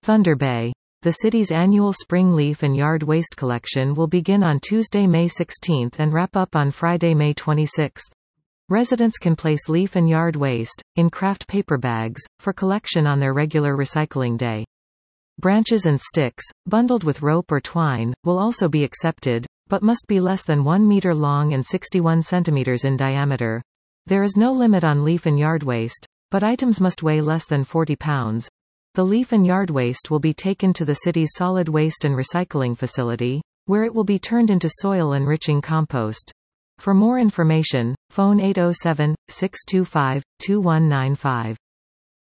Thunder Bay. The city's annual spring leaf and yard waste collection will begin on Tuesday, May 16 and wrap up on Friday, May 26. Residents can place leaf and yard waste, in craft paper bags, for collection on their regular recycling day. Branches and sticks, bundled with rope or twine, will also be accepted, but must be less than 1 meter long and 61 centimeters in diameter. There is no limit on leaf and yard waste, but items must weigh less than 40 pounds. The leaf and yard waste will be taken to the city's solid waste and recycling facility, where it will be turned into soil-enriching compost. For more information, phone 807-625-2195.